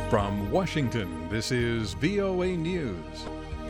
From Washington, this is VOA News.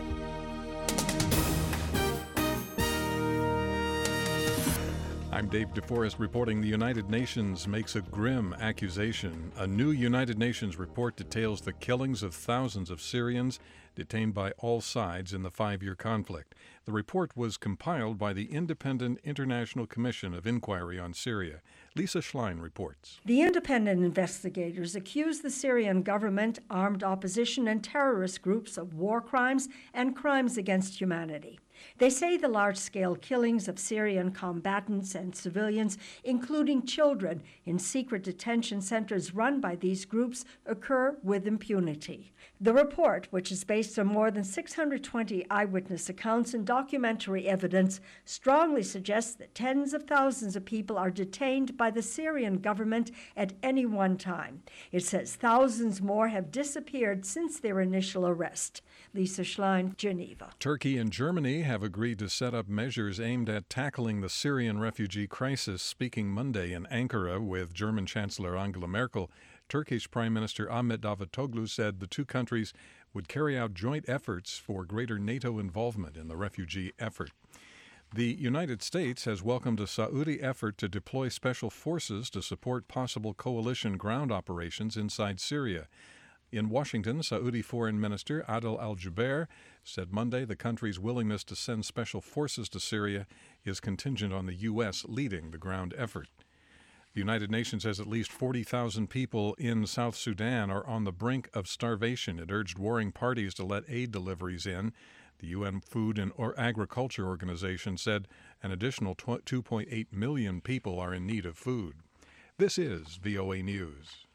I'm Dave DeForest reporting the United Nations makes a grim accusation. A new United Nations report details the killings of thousands of Syrians detained by all sides in the 5-year conflict. The report was compiled by the Independent International Commission of Inquiry on Syria. Lisa Schlein reports. The independent investigators accuse the Syrian government, armed opposition, and terrorist groups of war crimes and crimes against humanity. They say the large-scale killings of Syrian combatants and civilians, including children, in secret detention centers run by these groups, occur with impunity. The report, which is based on more than 620 eyewitness accounts and documentary evidence, strongly suggests that tens of thousands of people are detained by the Syrian government at any one time. It says thousands more have disappeared since their initial arrest. Lisa Schlein, Geneva. Turkey and Germany have agreed to set up measures aimed at tackling the Syrian refugee crisis. Speaking Monday in Ankara with German Chancellor Angela Merkel, Turkish Prime Minister Ahmet Davutoglu said the two countries would carry out joint efforts for greater NATO involvement in the refugee effort. The United States has welcomed a Saudi effort to deploy special forces to support possible coalition ground operations inside Syria. In Washington, Saudi Foreign Minister Adel Al-Jubeir said Monday the country's willingness to send special forces to Syria is contingent on the U.S. leading the ground effort. The United Nations says at least 40,000 people in South Sudan are on the brink of starvation. It urged warring parties to let aid deliveries in. The UN Food and Agriculture Organization said an additional 2.8 million people are in need of food. This is VOA News.